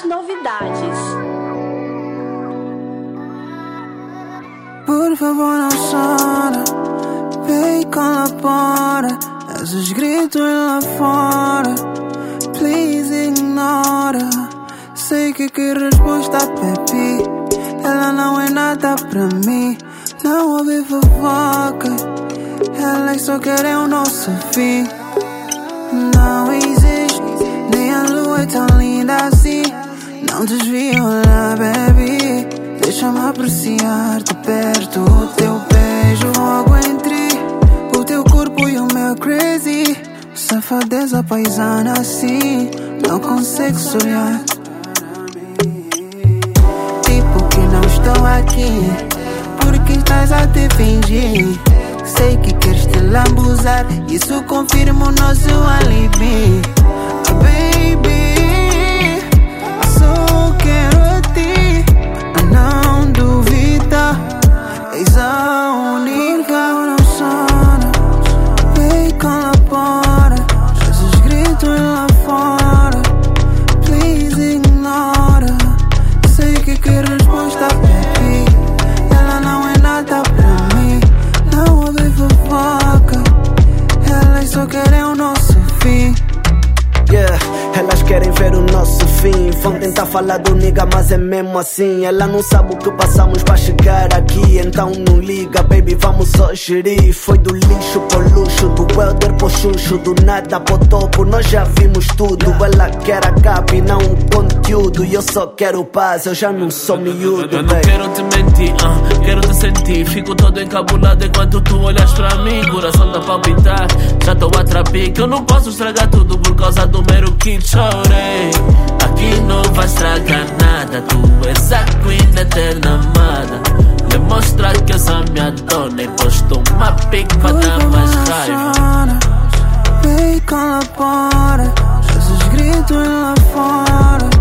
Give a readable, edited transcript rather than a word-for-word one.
novidades. Por favor, não chora, vem colabora. Esses gritos lá fora, please ignora. Sei que resposta, baby, ela não é nada pra mim. Não ouve fofoca, elas só querem o nosso fim. Não existe, nem a lua é tão linda assim. Não desvia olhar, baby, deixa-me apreciar de perto o teu beijo. Logo entre o teu corpo e o meu crazy, safadeza paisana assim, não consigo sonhar. Tipo que não estou aqui, porque estás a te fingir. Sei que queres te lambuzar, isso confirma o nosso alibi. Baby, só quero a ti, não duvida, és a única. Não chora, vem colabora. Esses gritos lá fora, please ignora. Sei que resposta, baby, ela não é nada pra mim. Não ouve fofoca, elas só querem o nosso fim. Yeah, elas querem ver o nosso fim. Vão tentar falar do nigga, mas é mesmo assim. Ela não sabe o que passamos pra chegar aqui. Então não liga, baby, vamos só gerir. Foi do lixo pro luxo, do welder pro chucho, do nada pro topo, nós já vimos tudo. Ela quer a capa e não o conteúdo, e eu só quero paz, eu já não sou miúdo. Eu não quero te mentir, quero te sentir. Fico todo encabulado enquanto tu olhas pra mim. Coração tá a palpitar, já tô a trapir. Que eu não posso estragar tudo por causa do mero que chorei. Aqui não vai estragar nada, tu és a queen eterna amada. Demonstra que és a minha dona e posto uma pica pra dar mais raiva. Chora, vem colabora. Esses gritos lá fora,